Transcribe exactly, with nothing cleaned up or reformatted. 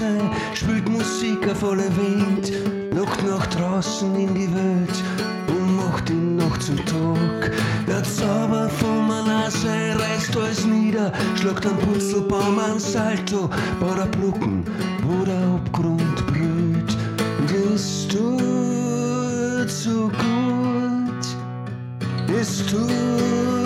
sein, spielt Musik auf alle Wind, lockt nach draußen in die Welt und macht die Nacht zum Tag. Der Zauber von meiner Nase reißt alles nieder, schlagt am Purzelbaum ein Salto, baut ein Brücken, wo der Abgrund brüllt. Das tut so gut, es tut